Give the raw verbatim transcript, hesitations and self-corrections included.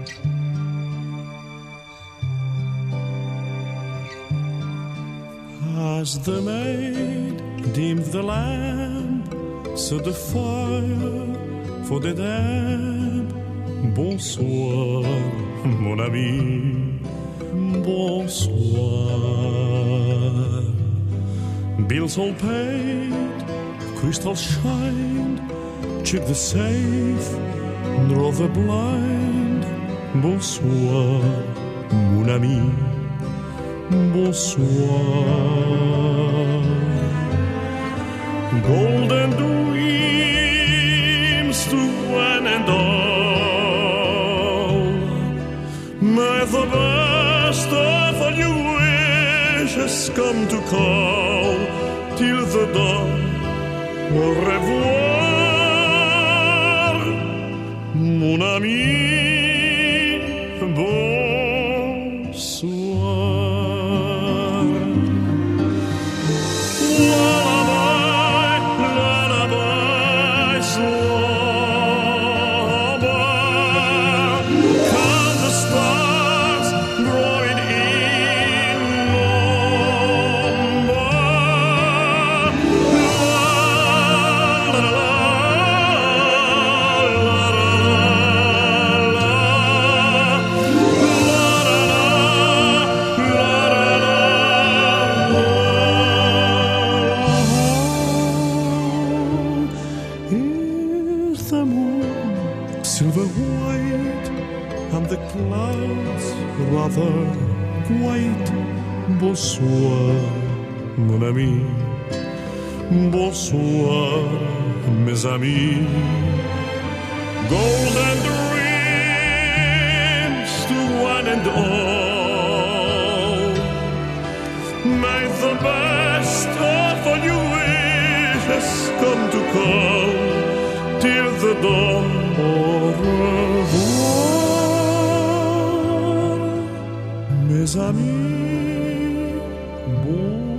As the maid dimmed the lamp, set the fire for the damp. Bonsoir, mon ami, bonsoir. Bills all paid, crystals shined, check the safe, draw the blind. Bonsoir, mon ami, bonsoir. Golden dreams to one and all. May the best of all your wishes come to call till the dawn. Au revoir, mon ami, bonsoir. Silver white and the clouds rather white. Bonsoir, mon ami, bonsoir, mes amis. Golden dreams to one and all. May the best of all your wishes come to call till the dawn. Au revoir, mes amis, bon